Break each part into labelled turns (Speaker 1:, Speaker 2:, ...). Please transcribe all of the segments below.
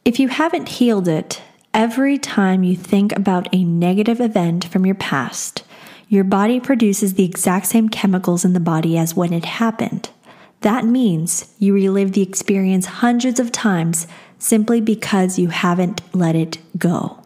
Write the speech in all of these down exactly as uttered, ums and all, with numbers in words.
Speaker 1: If you haven't healed it, every time you think about a negative event from your past, your body produces the exact same chemicals in the body as when it happened. That means you relive the experience hundreds of times simply because you haven't let it go.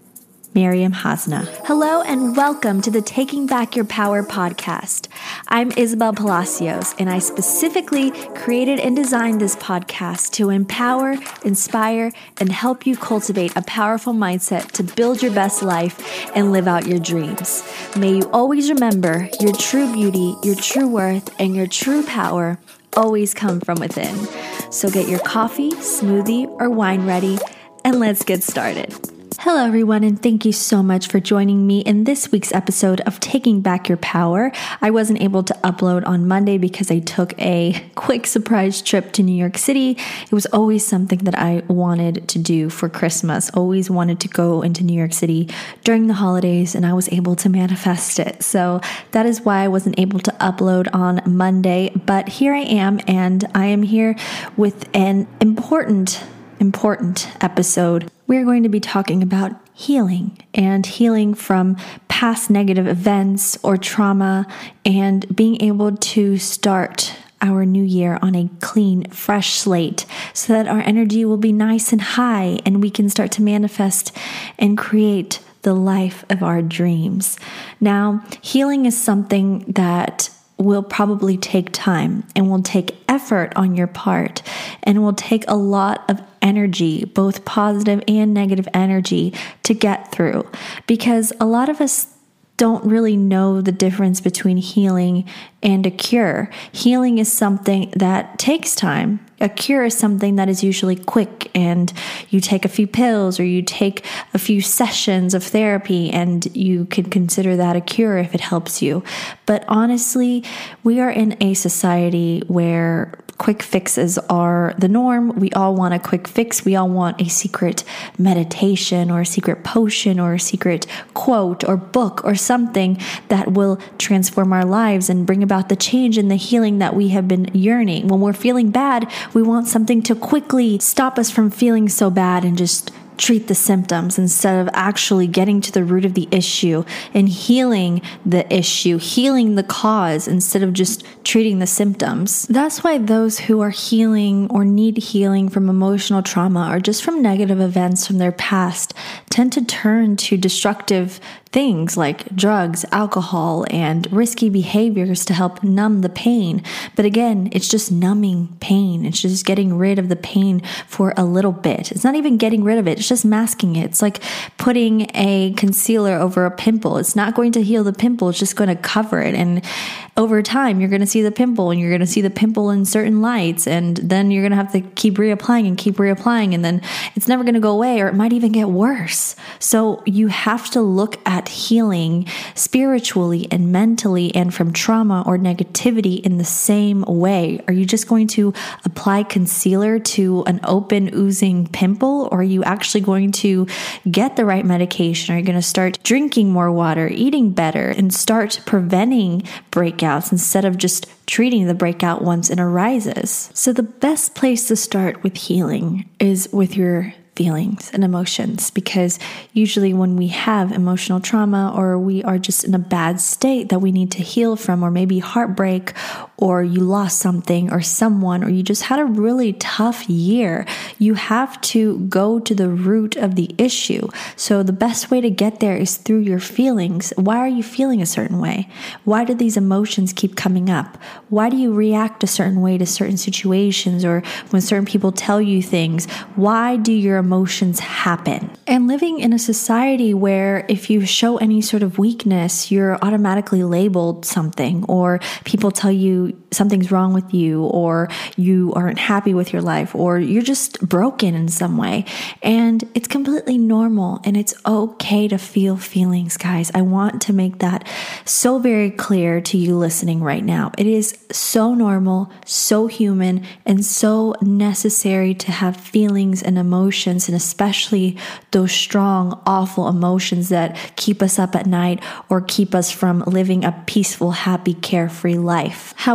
Speaker 1: Miriam Hasna. Hello and welcome to the Taking Back Your Power podcast. I'm Isabel Palacios, and I specifically created and designed this podcast to empower, inspire, and help you cultivate a powerful mindset to build your best life and live out your dreams. May you always remember your true beauty, your true worth, and your true power always come from within. So get your coffee, smoothie, or wine ready, and let's get started. Hello, everyone, and thank you so much for joining me in this week's episode of Taking Back Your Power. I wasn't able to upload on Monday because I took a quick surprise trip to New York City. It was always something that I wanted to do for Christmas, always wanted to go into New York City during the holidays, and I was able to manifest it. So that is why I wasn't able to upload on Monday, but here I am, and I am here with an important, important episode. We're going to be talking about healing and healing from past negative events or trauma and being able to start our new year on a clean, fresh slate so that our energy will be nice and high and we can start to manifest and create the life of our dreams. Now, healing is something that will probably take time and will take effort on your part and will take a lot of energy, both positive and negative energy, to get through, because a lot of us don't really know the difference between healing and a cure. Healing is something that takes time. A cure is something that is usually quick and you take a few pills or you take a few sessions of therapy and you can consider that a cure if it helps you. But honestly, we are in a society where quick fixes are the norm. We all want a quick fix. We all want a secret meditation or a secret potion or a secret quote or book or something that will transform our lives and bring about the change and the healing that we have been yearning. When we're feeling bad, we want something to quickly stop us from feeling so bad and just treat the symptoms instead of actually getting to the root of the issue and healing the issue, healing the cause instead of just treating the symptoms. That's why those who are healing or need healing from emotional trauma or just from negative events from their past tend to turn to destructive things like drugs, alcohol, and risky behaviors to help numb the pain. But again, it's just numbing pain. It's just getting rid of the pain for a little bit. It's not even getting rid of it. It's just masking it. It's like putting a concealer over a pimple. It's not going to heal the pimple. It's just going to cover it. And over time, you're going to see the pimple and you're going to see the pimple in certain lights. And then you're going to have to keep reapplying and keep reapplying. And then it's never going to go away, or it might even get worse. So you have to look at healing spiritually and mentally and from trauma or negativity in the same way. Are you just going to apply concealer to an open, oozing pimple, or are you actually going to get the right medication? Are you going to start drinking more water, eating better, and start preventing breakouts instead of just treating the breakout once it arises? So the best place to start with healing is with your feelings and emotions, because usually when we have emotional trauma or we are just in a bad state that we need to heal from, or maybe heartbreak, or you lost something or someone, or you just had a really tough year, you have to go to the root of the issue. So the best way to get there is through your feelings. Why are you feeling a certain way? Why do these emotions keep coming up? Why do you react a certain way to certain situations, or when certain people tell you things? Why do your emotions happen? And living in a society where if you show any sort of weakness, you're automatically labeled something, or people tell you something's wrong with you, or you aren't happy with your life, or you're just broken in some way. And it's completely normal and it's okay to feel feelings, guys. I want to make that so very clear to you listening right now. It is so normal, so human, and so necessary to have feelings and emotions, and especially those strong, awful emotions that keep us up at night or keep us from living a peaceful, happy, carefree life. However,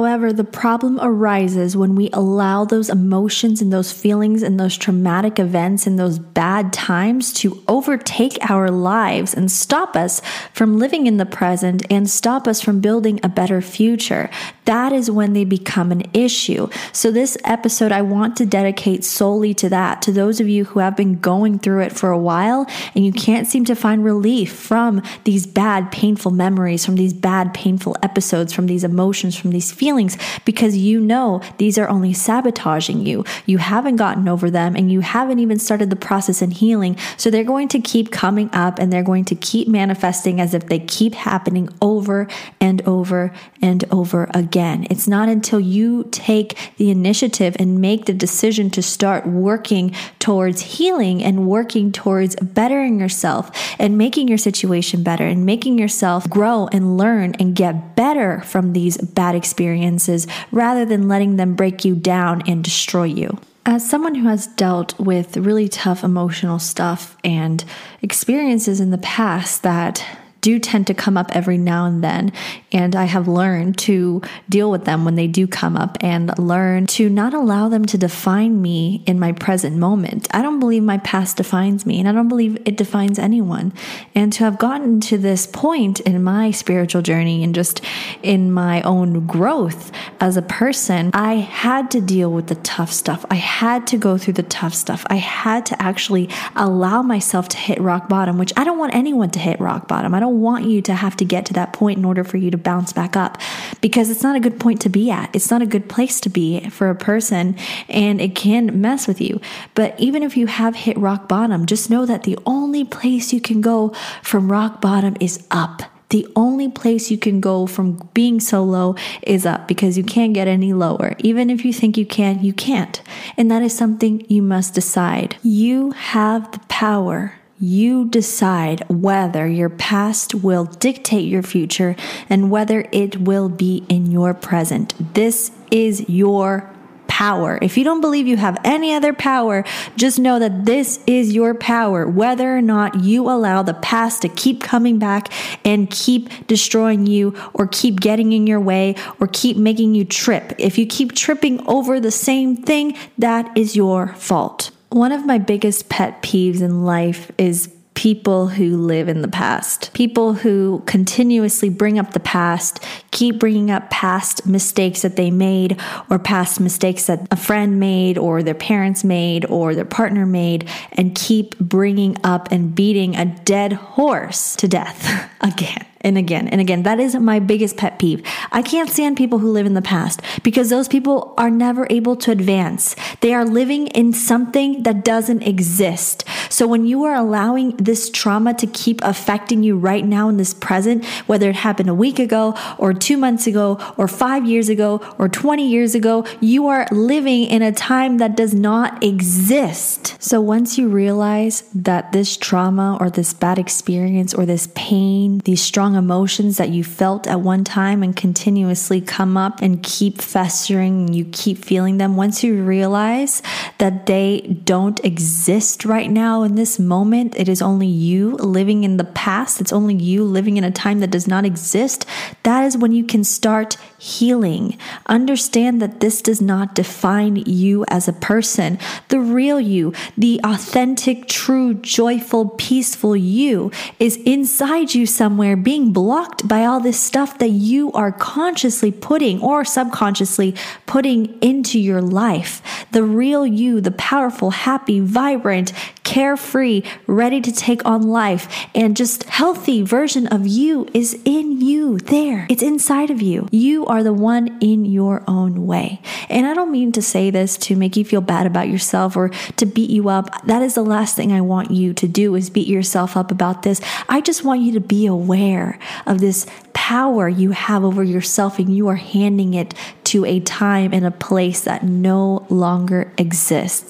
Speaker 1: However, the problem arises when we allow those emotions and those feelings and those traumatic events and those bad times to overtake our lives and stop us from living in the present and stop us from building a better future. That is when they become an issue. So this episode, I want to dedicate solely to that, to those of you who have been going through it for a while and you can't seem to find relief from these bad, painful memories, from these bad, painful episodes, from these emotions, from these feelings, because you know these are only sabotaging you. You haven't gotten over them and you haven't even started the process in healing. So they're going to keep coming up and they're going to keep manifesting as if they keep happening over and over and over again. It's not until you take the initiative and make the decision to start working towards healing and working towards bettering yourself and making your situation better and making yourself grow and learn and get better from these bad experiences rather than letting them break you down and destroy you. As someone who has dealt with really tough emotional stuff and experiences in the past that do tend to come up every now and then, and I have learned to deal with them when they do come up and learn to not allow them to define me in my present moment. I don't believe my past defines me, and I don't believe it defines anyone. And to have gotten to this point in my spiritual journey and just in my own growth as a person, I had to deal with the tough stuff. I had to go through the tough stuff. I had to actually allow myself to hit rock bottom, which I don't want anyone to hit rock bottom. I don't want you to have to get to that point in order for you to bounce back up, because it's not a good point to be at. It's not a good place to be for a person, and it can mess with you. But even if you have hit rock bottom, just know that the only place you can go from rock bottom is up. The only place you can go from being so low is up, because you can't get any lower. Even if you think you can, you can't. And that is something you must decide. You have the power. You decide whether your past will dictate your future and whether it will be in your present. This is your power. If you don't believe you have any other power, just know that this is your power, whether or not you allow the past to keep coming back and keep destroying you or keep getting in your way or keep making you trip. If you keep tripping over the same thing, that is your fault. One of my biggest pet peeves in life is people who live in the past. People who continuously bring up the past, keep bringing up past mistakes that they made or past mistakes that a friend made or their parents made or their partner made, and keep bringing up and beating a dead horse to death again. And again and again. That is my biggest pet peeve. I can't stand people who live in the past, because those people are never able to advance. They are living in something that doesn't exist. So when you are allowing this trauma to keep affecting you right now in this present, whether it happened a week ago or two months ago or five years ago or twenty years ago, you are living in a time that does not exist. So once you realize that this trauma or this bad experience or this pain, these strong emotions that you felt at one time and continuously come up and keep festering and you keep feeling them, once you realize that they don't exist right now in this moment, it is only you living in the past, it's only you living in a time that does not exist, that is when you can start healing. Understand that this does not define you as a person. The real you, the authentic, true, joyful, peaceful you is inside you somewhere, being blocked by all this stuff that you are consciously putting or subconsciously putting into your life. The real you, the powerful, happy, vibrant, carefree, ready to take on life, and just healthy version of you is in you there. It's inside of you. You are the one in your own way. And I don't mean to say this to make you feel bad about yourself or to beat you up. That is the last thing I want you to do, is beat yourself up about this. I just want you to be aware of this power you have over yourself, and you are handing it to a time and a place that no longer exists.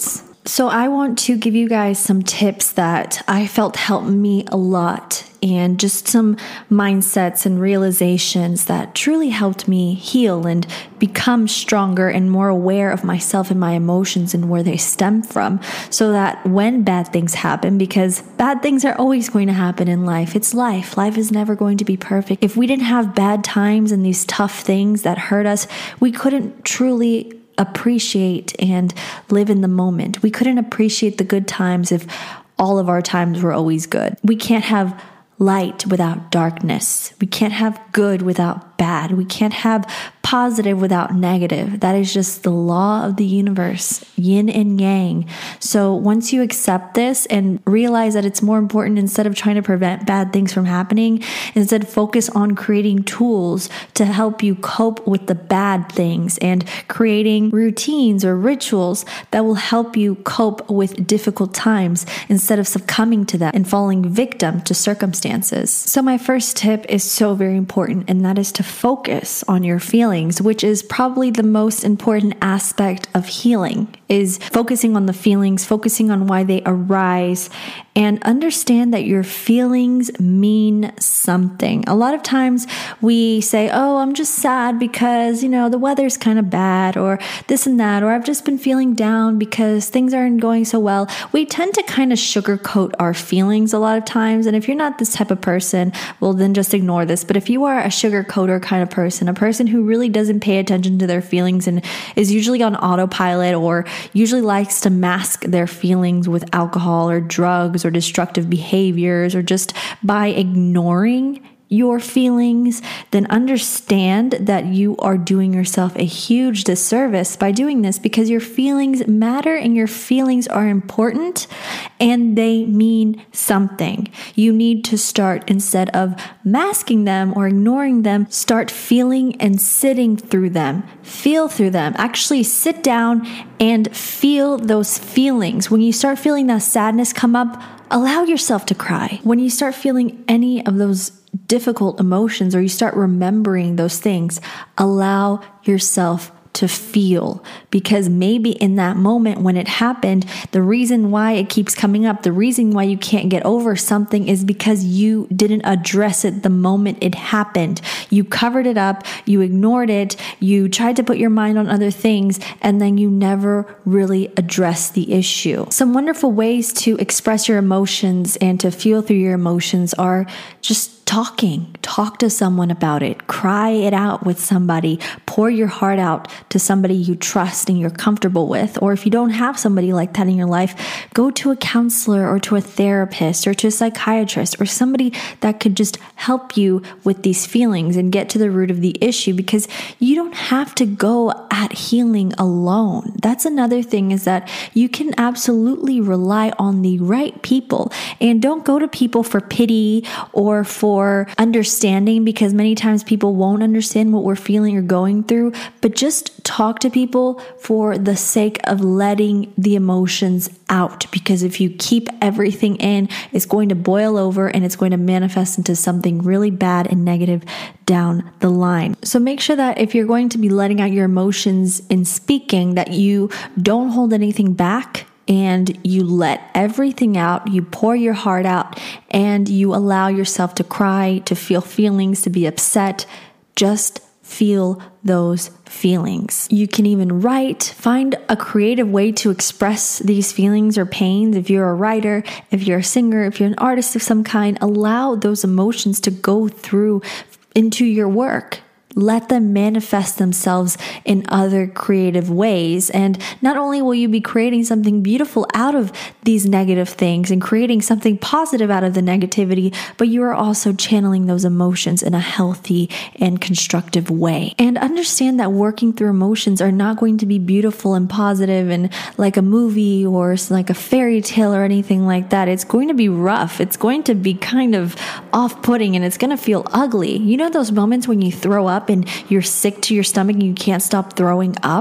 Speaker 1: So I want to give you guys some tips that I felt helped me a lot, and just some mindsets and realizations that truly helped me heal and become stronger and more aware of myself and my emotions and where they stem from, so that when bad things happen, because bad things are always going to happen in life. It's life. Life is never going to be perfect. If we didn't have bad times and these tough things that hurt us, we couldn't truly appreciate and live in the moment. We couldn't appreciate the good times if all of our times were always good. We can't have light without darkness. We can't have good without bad. We can't have positive without negative. That is just the law of the universe, yin and yang. So once you accept this and realize that it's more important, instead of trying to prevent bad things from happening, instead focus on creating tools to help you cope with the bad things and creating routines or rituals that will help you cope with difficult times instead of succumbing to them and falling victim to circumstances. So my first tip is so very important, and that is to focus on your feelings, which is probably the most important aspect of healing, is focusing on the feelings, focusing on why they arise, and understand that your feelings mean something. A lot of times we say, oh, I'm just sad because, you know, the weather's kind of bad, or this and that, or I've just been feeling down because things aren't going so well. We tend to kind of sugarcoat our feelings a lot of times. And if you're not this type of person, well, then just ignore this. But if you are a sugarcoater kind of person, a person who really doesn't pay attention to their feelings and is usually on autopilot, or usually likes to mask their feelings with alcohol or drugs or destructive behaviors, or just by ignoring your feelings, then understand that you are doing yourself a huge disservice by doing this, because your feelings matter and your feelings are important and they mean something. You need to start, instead of masking them or ignoring them, start feeling and sitting through them. Feel through them. Actually sit down and feel those feelings. When you start feeling that sadness come up, allow yourself to cry. When you start feeling any of those difficult emotions, or you start remembering those things, allow yourself to feel, because maybe in that moment when it happened, the reason why it keeps coming up, the reason why you can't get over something is because you didn't address it the moment it happened. You covered it up, you ignored it, you tried to put your mind on other things, and then you never really addressed the issue. Some wonderful ways to express your emotions and to feel through your emotions are just talking. Talk to someone about it. Cry it out with somebody. Pour your heart out to somebody you trust and you're comfortable with. Or if you don't have somebody like that in your life, go to a counselor or to a therapist or to a psychiatrist or somebody that could just help you with these feelings and get to the root of the issue, because you don't have to go at healing alone. That's another thing, is that you can absolutely rely on the right people, and don't go to people for pity or for or understanding, because many times people won't understand what we're feeling or going through. But just talk to people for the sake of letting the emotions out, because if you keep everything in, it's going to boil over and it's going to manifest into something really bad and negative down the line. So make sure that if you're going to be letting out your emotions in speaking, that you don't hold anything back, and you let everything out, you pour your heart out, and you allow yourself to cry, to feel feelings, to be upset. Just feel those feelings. You can even write, find a creative way to express these feelings or pains. If you're a writer, if you're a singer, if you're an artist of some kind, allow those emotions to go through into your work. Let them manifest themselves in other creative ways. And not only will you be creating something beautiful out of these negative things and creating something positive out of the negativity, but you are also channeling those emotions in a healthy and constructive way. And understand that working through emotions are not going to be beautiful and positive and like a movie or like a fairy tale or anything like that. It's going to be rough. It's going to be kind of off-putting, and it's going to feel ugly. You know those moments when you throw up and you're sick to your stomach and you can't stop throwing up?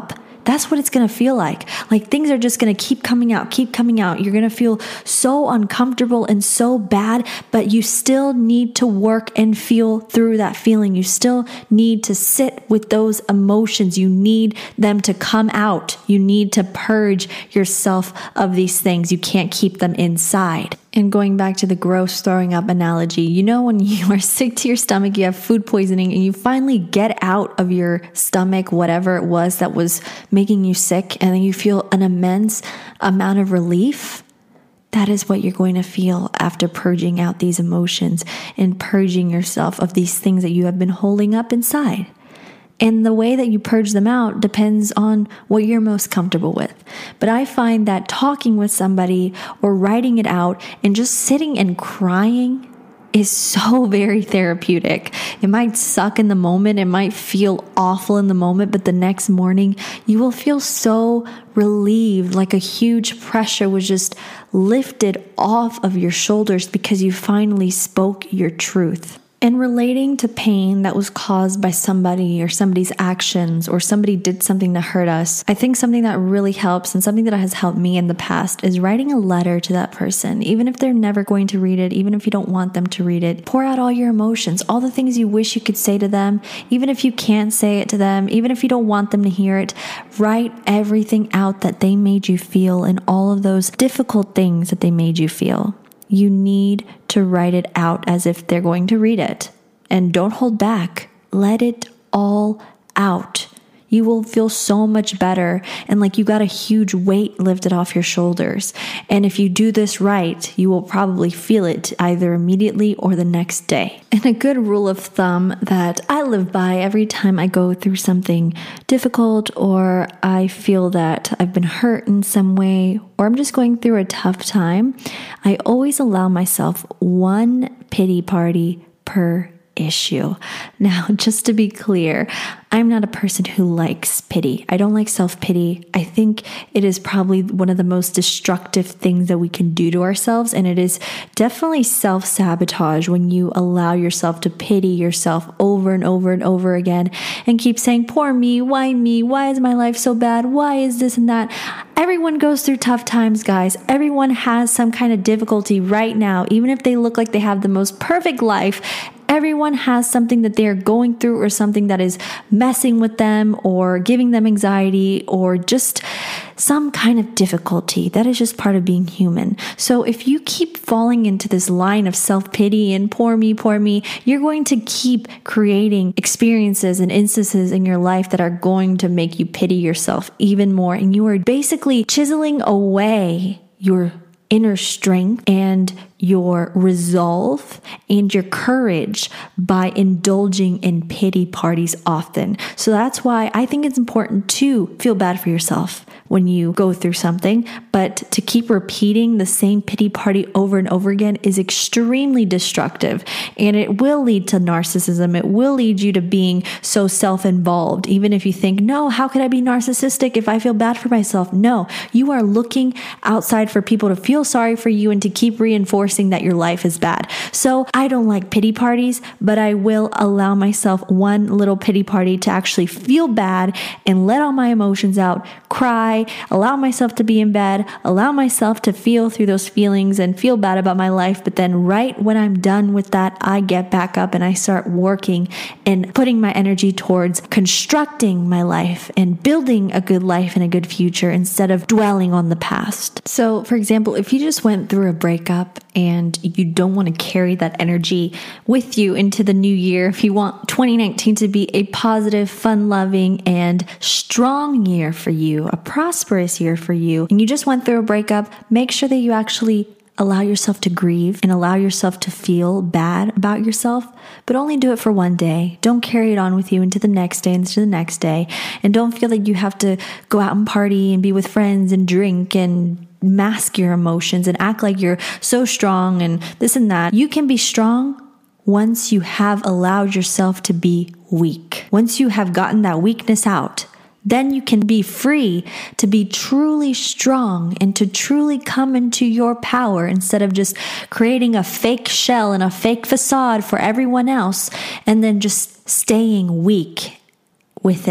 Speaker 1: That's what it's going to feel like. Like things are just going to keep coming out, keep coming out. You're going to feel so uncomfortable and so bad, but you still need to work and feel through that feeling. You still need to sit with those emotions. You need them to come out. You need to purge yourself of these things. You can't keep them inside. And going back to the gross throwing up analogy, you know, when you are sick to your stomach, you have food poisoning, and you finally get out of your stomach whatever it was that was making you sick, and then you feel an immense amount of relief. That is what you're going to feel after purging out these emotions and purging yourself of these things that you have been holding up inside. And the way that you purge them out depends on what you're most comfortable with. But I find that talking with somebody or writing it out and just sitting and crying is so very therapeutic. It might suck in the moment. It might feel awful in the moment, but the next morning you will feel so relieved, like a huge pressure was just lifted off of your shoulders because you finally spoke your truth. And relating to pain that was caused by somebody or somebody's actions, or somebody did something to hurt us, I think something that really helps and something that has helped me in the past is writing a letter to that person. Even if they're never going to read it, even if you don't want them to read it, pour out all your emotions, all the things you wish you could say to them, even if you can't say it to them, even if you don't want them to hear it. Write everything out that they made you feel and all of those difficult things that they made you feel. You need to write it out as if they're going to read it. And don't hold back. Let it all out. You will feel so much better and like you got a huge weight lifted off your shoulders. And if you do this right, you will probably feel it either immediately or the next day. And a good rule of thumb that I live by every time I go through something difficult, or I feel that I've been hurt in some way, or I'm just going through a tough time, I always allow myself one pity party per issue. Now, just to be clear, I'm not a person who likes pity. I don't like self-pity. I think it is probably one of the most destructive things that we can do to ourselves, and it is definitely self-sabotage when you allow yourself to pity yourself over and over and over again and keep saying, poor me, why me, why is my life so bad, why is this and that. Everyone goes through tough times, guys. Everyone has some kind of difficulty right now, even if they look like they have the most perfect life. Everyone has something that they're going through, or something that is messing with them or giving them anxiety, or just some kind of difficulty. That is just part of being human. So if you keep falling into this line of self-pity and poor me, poor me, you're going to keep creating experiences and instances in your life that are going to make you pity yourself even more. And you are basically chiseling away your inner strength and your resolve and your courage by indulging in pity parties often. So that's why I think it's important to feel bad for yourself when you go through something, but to keep repeating the same pity party over and over again is extremely destructive, and it will lead to narcissism. It will lead you to being so self-involved. Even if you think, no, how could I be narcissistic if I feel bad for myself? No, you are looking outside for people to feel sorry for you and to keep reinforcing that your life is bad. So I don't like pity parties, but I will allow myself one little pity party to actually feel bad and let all my emotions out, cry, allow myself to be in bed, allow myself to feel through those feelings and feel bad about my life. But then right when I'm done with that, I get back up and I start working and putting my energy towards constructing my life and building a good life and a good future instead of dwelling on the past. So for example, if you just went through a breakup and you don't want to carry that energy with you into the new year, if you want twenty nineteen to be a positive, fun-loving, and strong year for you, a prosperous year for you, and you just went through a breakup, make sure that you actually allow yourself to grieve and allow yourself to feel bad about yourself, but only do it for one day. Don't carry it on with you into the next day, into the next day, and don't feel like you have to go out and party and be with friends and drink and mask your emotions and act like you're so strong and this and that. You can be strong once you have allowed yourself to be weak. Once you have gotten that weakness out, then you can be free to be truly strong and to truly come into your power instead of just creating a fake shell and a fake facade for everyone else and then just staying weak within.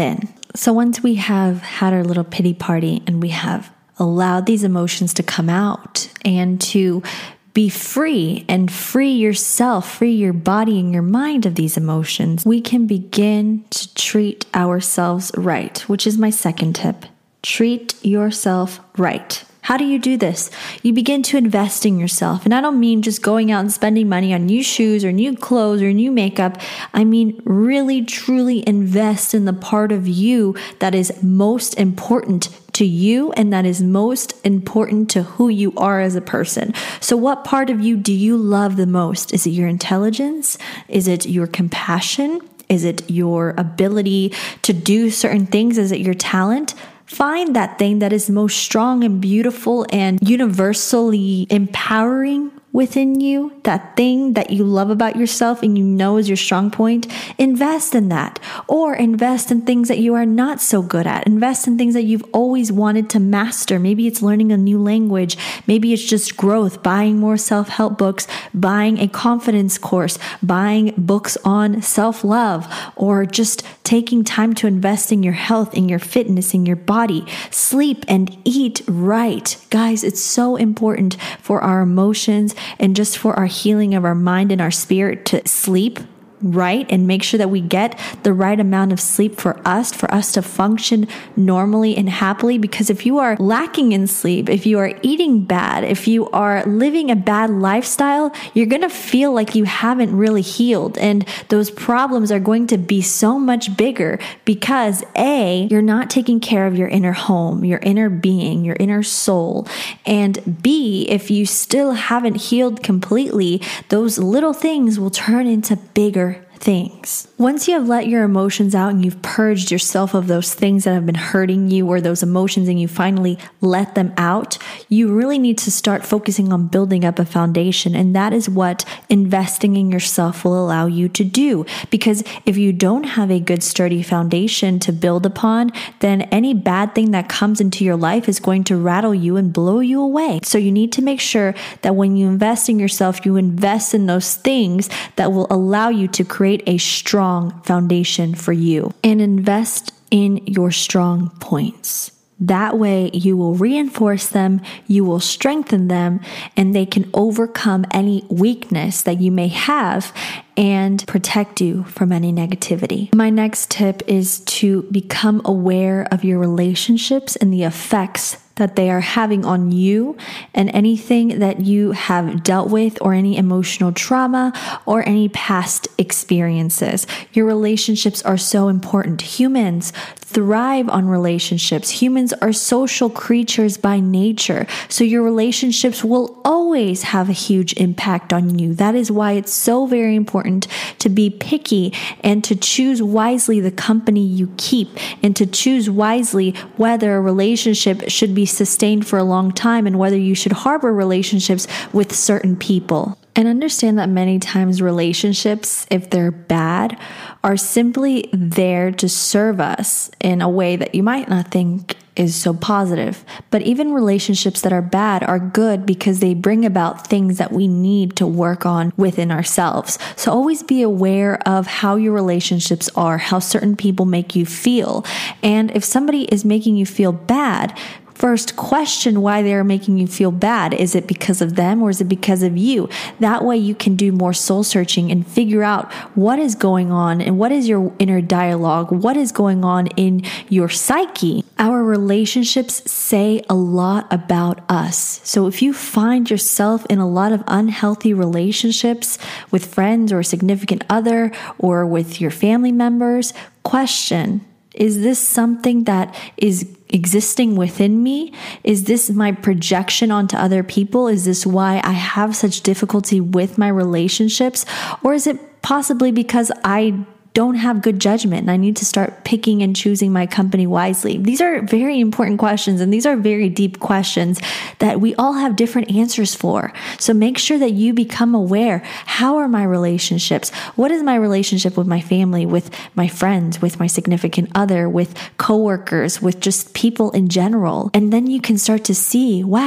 Speaker 1: So once we have had our little pity party and we have allowed these emotions to come out and to be free and free yourself, free your body and your mind of these emotions, we can begin to treat ourselves right, which is my second tip. Treat yourself right. How do you do this? You begin to invest in yourself. And I don't mean just going out and spending money on new shoes or new clothes or new makeup. I mean really, truly invest in the part of you that is most important to you and that is most important to who you are as a person. So what part of you do you love the most? Is it your intelligence? Is it your compassion? Is it your ability to do certain things? Is it your talent? Find that thing that is most strong and beautiful and universally empowering within you, that thing that you love about yourself and you know is your strong point. Invest in that, or invest in things that you are not so good at. Invest in things that you've always wanted to master. Maybe it's learning a new language. Maybe it's just growth, buying more self-help books, buying a confidence course, buying books on self-love, or just taking time to invest in your health, in your fitness, in your body. Sleep and eat right. Guys, it's so important for our emotions and just for our healing of our mind and our spirit to sleep right and make sure that we get the right amount of sleep for us, for us to function normally and happily. Because if you are lacking in sleep, if you are eating bad, if you are living a bad lifestyle, you're going to feel like you haven't really healed. And those problems are going to be so much bigger because A, you're not taking care of your inner home, your inner being, your inner soul. And B, if you still haven't healed completely, those little things will turn into bigger things. Once you have let your emotions out and you've purged yourself of those things that have been hurting you or those emotions and you finally let them out, you really need to start focusing on building up a foundation. And that is what investing in yourself will allow you to do. Because if you don't have a good sturdy foundation to build upon, then any bad thing that comes into your life is going to rattle you and blow you away. So you need to make sure that when you invest in yourself, you invest in those things that will allow you to create a strong foundation for you, and invest in your strong points. That way you will reinforce them, you will strengthen them, and they can overcome any weakness that you may have and protect you from any negativity. My next tip is to become aware of your relationships and the effects that they are having on you and anything that you have dealt with or any emotional trauma or any past experiences. Your relationships are so important. Humans thrive on relationships. Humans are social creatures by nature. So your relationships will always have a huge impact on you. That is why it's so very important to be picky and to choose wisely the company you keep and to choose wisely whether a relationship should be sustained for a long time and whether you should harbor relationships with certain people. And understand that many times relationships, if they're bad, are simply there to serve us in a way that you might not think is so positive. But even relationships that are bad are good because they bring about things that we need to work on within ourselves. So always be aware of how your relationships are, how certain people make you feel. And if somebody is making you feel bad, first, question why they're making you feel bad. Is it because of them or is it because of you? That way you can do more soul searching and figure out what is going on and what is your inner dialogue, what is going on in your psyche. Our relationships say a lot about us. So if you find yourself in a lot of unhealthy relationships with friends or a significant other or with your family members, question, is this something that is existing within me? Is this my projection onto other people? Is this why I have such difficulty with my relationships? Or is it possibly because I don't have good judgment and I need to start picking and choosing my company wisely? These are very important questions and these are very deep questions that we all have different answers for. So make sure that you become aware. How are my relationships? What is my relationship with my family, with my friends, with my significant other, with coworkers, with just people in general? And then you can start to see, wow,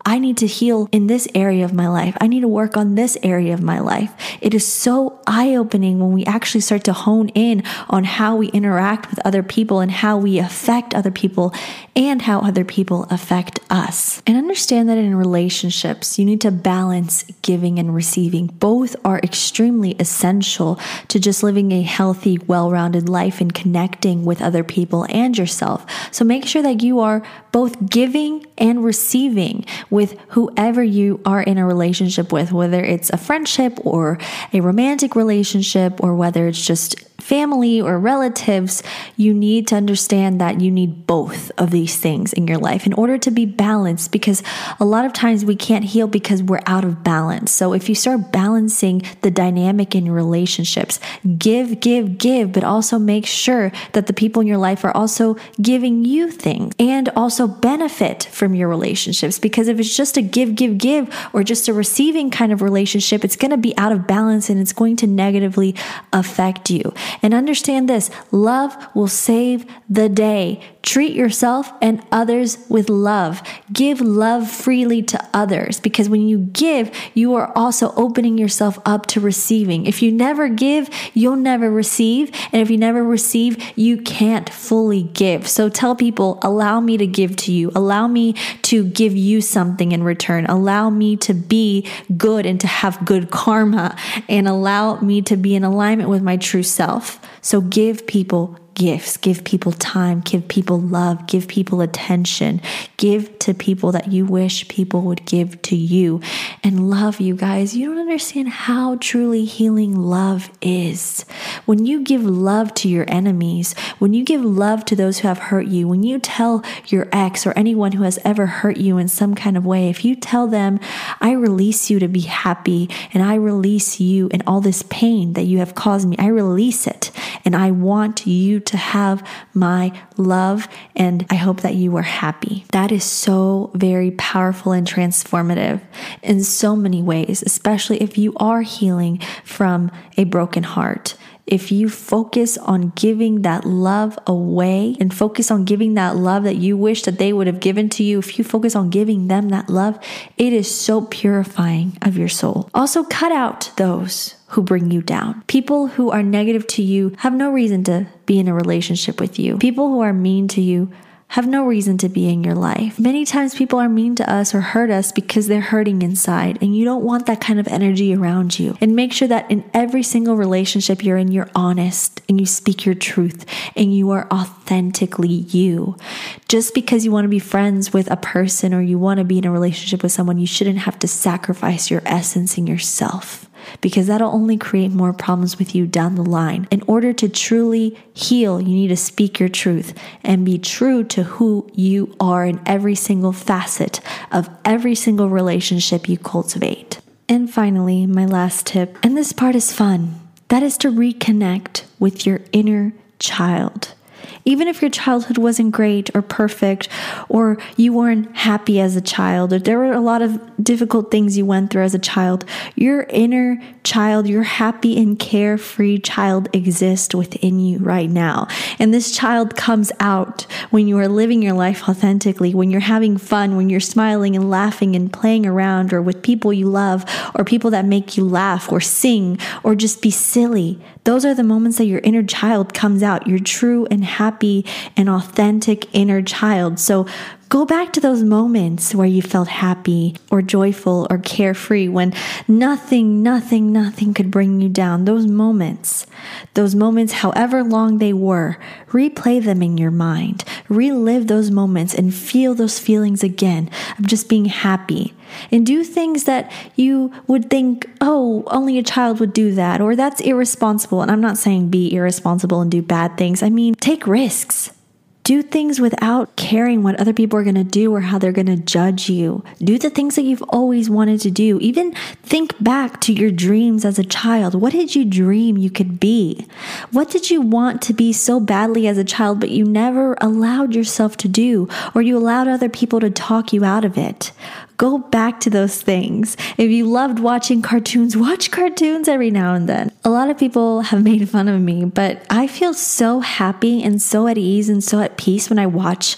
Speaker 1: I need to heal in this area of my life. I need to work on this area of my life. It is so eye-opening when we actually start to hone in on how we interact with other people and how we affect other people and how other people affect us. And understand that in relationships, you need to balance giving and receiving. Both are extremely essential to just living a healthy, well-rounded life and connecting with other people and yourself. So make sure that you are both giving and receiving with whoever you are in a relationship with, whether it's a friendship or a romantic relationship or whether it's just family or relatives. You need to understand that you need both of these things in your life in order to be balanced, because a lot of times we can't heal because we're out of balance. So if you start balancing the dynamic in your relationships, give, give, give, but also make sure that the people in your life are also giving you things and also benefit from your relationships. Because if it's just a give, give, give, or just a receiving kind of relationship, it's going to be out of balance and it's going to negatively affect you. And understand this, love will save the day. Treat yourself and others with love. Give love freely to others, because when you give, you are also opening yourself up to receiving. If you never give, you'll never receive. And if you never receive, you can't fully give. So tell people, allow me to give to you. Allow me to give you something in return. Allow me to be good and to have good karma, and allow me to be in alignment with my true self. So give people gifts, give people time, give people love, give people attention, give to people that you wish people would give to you. And love, you guys, you don't understand how truly healing love is. When you give love to your enemies, when you give love to those who have hurt you, when you tell your ex or anyone who has ever hurt you in some kind of way, if you tell them, I release you to be happy, and I release you and all this pain that you have caused me, I release it, and I want you to have my love, and I hope that you are happy. That is so very powerful and transformative in so many ways, especially if you are healing from a broken heart. If you focus on giving that love away and focus on giving that love that you wish that they would have given to you, if you focus on giving them that love, it is so purifying of your soul. Also, cut out those who bring you down. People who are negative to you have no reason to be in a relationship with you. People who are mean to you have no reason to be in your life. Many times people are mean to us or hurt us because they're hurting inside, and you don't want that kind of energy around you. And make sure that in every single relationship you're in, you're honest and you speak your truth and you are authentically you. Just because you want to be friends with a person or you want to be in a relationship with someone, you shouldn't have to sacrifice your essence and yourself, because that'll only create more problems with you down the line. In order to truly heal, you need to speak your truth and be true to who you are in every single facet of every single relationship you cultivate. And finally, my last tip, and this part is fun, that is to reconnect with your inner child. Even if your childhood wasn't great or perfect, or you weren't happy as a child, or there were a lot of difficult things you went through as a child, your inner child, your happy and carefree child exists within you right now. And this child comes out when you are living your life authentically, when you're having fun, when you're smiling and laughing and playing around, or with people you love, or people that make you laugh or sing or just be silly. Those are the moments that your inner child comes out, your true and happy and authentic inner child. So go back to those moments where you felt happy or joyful or carefree, when nothing, nothing, nothing could bring you down. Those moments, those moments, however long they were, replay them in your mind. Relive those moments and feel those feelings again of just being happy. And do things that you would think, oh, only a child would do that, or that's irresponsible. And I'm not saying be irresponsible and do bad things. I mean, take risks. Do things without caring what other people are going to do or how they're going to judge you. Do the things that you've always wanted to do. Even think back to your dreams as a child. What did you dream you could be? What did you want to be so badly as a child, but you never allowed yourself to do, or you allowed other people to talk you out of it? Go back to those things. If you loved watching cartoons, watch cartoons every now and then. A lot of people have made fun of me, but I feel so happy and so at ease and so at peace when I watch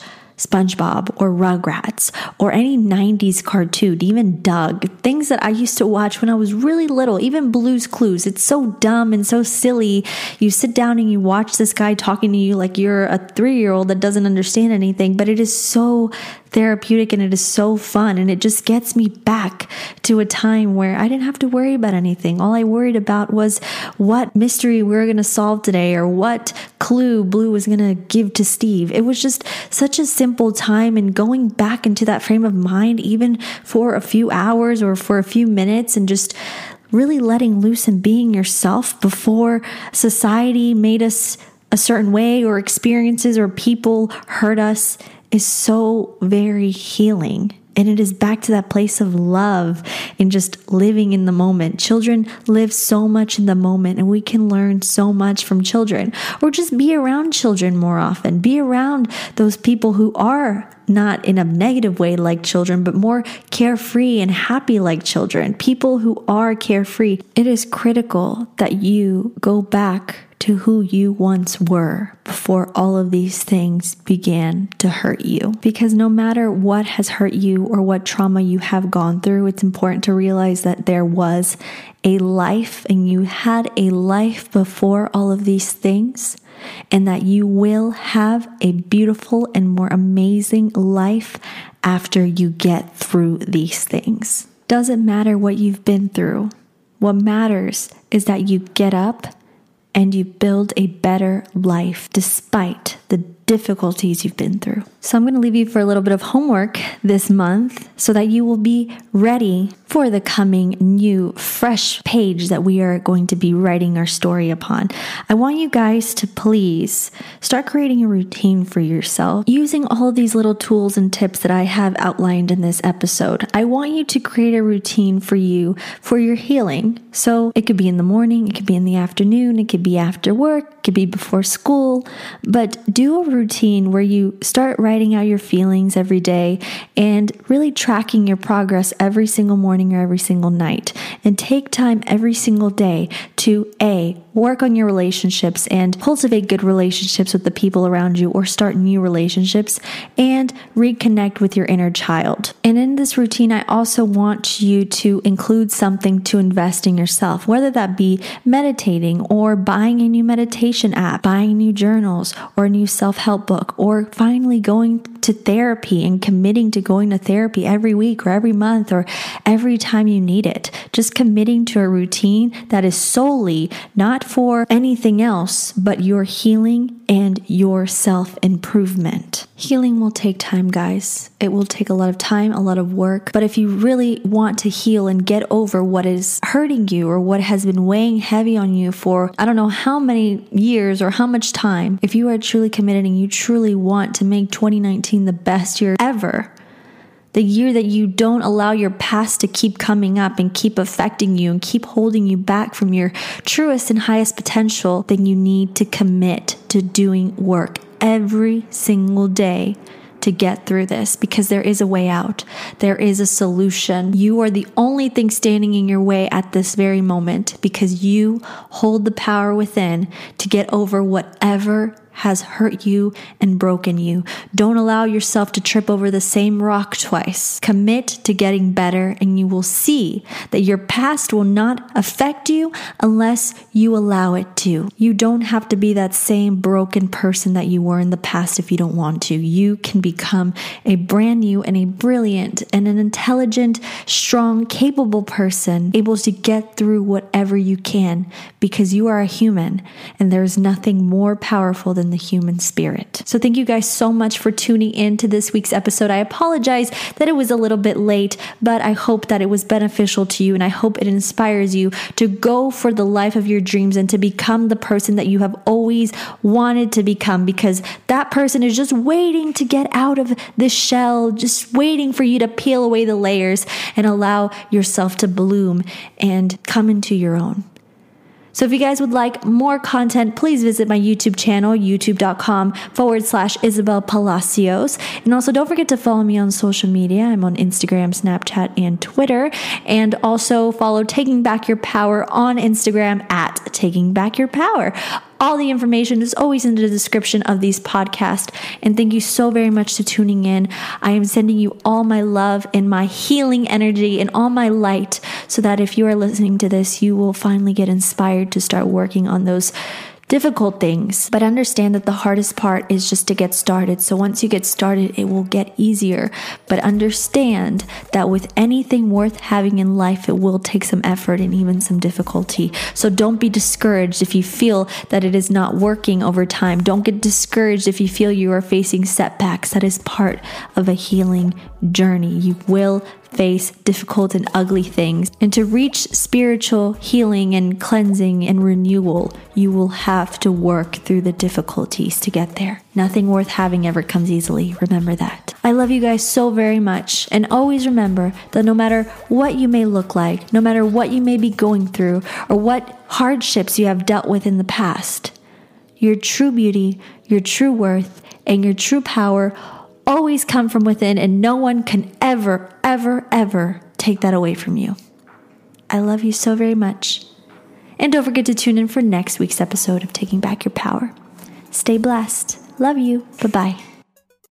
Speaker 1: SpongeBob or Rugrats or any nineties cartoon, even Doug, things that I used to watch when I was really little, even Blue's Clues. It's so dumb and so silly. You sit down and you watch this guy talking to you like you're a three-year-old that doesn't understand anything, but it is so therapeutic and it is so fun, and it just gets me back to a time where I didn't have to worry about anything. All I worried about was what mystery we were going to solve today or what clue Blue was going to give to Steve. It was just such a simple time, and going back into that frame of mind even for a few hours or for a few minutes and just really letting loose and being yourself before society made us a certain way or experiences or people hurt us is so very healing. And it is back to that place of love and just living in the moment. Children live so much in the moment, and we can learn so much from children, or just be around children more often. Be around those people who are not in a negative way like children, but more carefree and happy like children. People who are carefree. It is critical that you go back to who you once were before all of these things began to hurt you. Because no matter what has hurt you or what trauma you have gone through, it's important to realize that there was a life and you had a life before all of these things, and that you will have a beautiful and more amazing life after you get through these things. Doesn't matter what you've been through. What matters is that you get up and you build a better life despite the difficulties you've been through. So I'm going to leave you for a little bit of homework this month so that you will be ready for the coming new fresh page that we are going to be writing our story upon. I want you guys to please start creating a routine for yourself using all of these little tools and tips that I have outlined in this episode. I want you to create a routine for you for your healing. So it could be in the morning, it could be in the afternoon, it could be after work, it could be before school, but do a routine where you start writing out your feelings every day and really tracking your progress every single morning or every single night. And take time every single day to A, work on your relationships and cultivate good relationships with the people around you, or start new relationships and reconnect with your inner child. And in this routine, I also want you to include something to invest in yourself, whether that be meditating or buying a new meditation app, buying new journals or a new self-help book, or finally going to therapy and committing to going to therapy every week or every month or every time you need it. Just committing to a routine that is solely not for anything else but your healing and your self-improvement. Healing will take time, guys. It will take a lot of time, a lot of work. But if you really want to heal and get over what is hurting you or what has been weighing heavy on you for I don't know how many years or how much time, if you are truly committed and you truly want to make twenty nineteen the best year ever, the year that you don't allow your past to keep coming up and keep affecting you and keep holding you back from your truest and highest potential, then you need to commit to doing work every single day to get through this, because there is a way out. There is a solution. You are the only thing standing in your way at this very moment, because you hold the power within to get over whatever has hurt you and broken you. Don't allow yourself to trip over the same rock twice. Commit to getting better, and you will see that your past will not affect you unless you allow it to. You don't have to be that same broken person that you were in the past if you don't want to. You can become a brand new and a brilliant and an intelligent, strong, capable person, able to get through whatever you can, because you are a human and there is nothing more powerful than the human spirit. So thank you guys so much for tuning in to this week's episode. I apologize that it was a little bit late, but I hope that it was beneficial to you, and I hope it inspires you to go for the life of your dreams and to become the person that you have always wanted to become, because that person is just waiting to get out of this shell, just waiting for you to peel away the layers and allow yourself to bloom and come into your own. So if you guys would like more content, please visit my YouTube channel, youtube.com forward slash Isabel Palacios. And also don't forget to follow me on social media. I'm on Instagram, Snapchat, and Twitter. And also follow Taking Back Your Power on Instagram at Taking Back Your Power. All the information is always in the description of these podcasts. And thank you so very much for tuning in. I am sending you all my love and my healing energy and all my light so that if you are listening to this, you will finally get inspired to start working on those difficult things. But understand that the hardest part is just to get started. So once you get started, it will get easier. But understand that with anything worth having in life, it will take some effort and even some difficulty. So don't be discouraged if you feel that it is not working over time. Don't get discouraged if you feel you are facing setbacks. That is part of a healing journey. You will face difficult and ugly things. And to reach spiritual healing and cleansing and renewal, you will have to work through the difficulties to get there. Nothing worth having ever comes easily. Remember that. I love you guys so very much. And always remember that no matter what you may look like, no matter what you may be going through, or what hardships you have dealt with in the past, your true beauty, your true worth, and your true power always come from within, and no one can ever, ever, ever take that away from you. I love you so very much. And don't forget to tune in for next week's episode of Taking Back Your Power. Stay blessed. Love you. Bye-bye.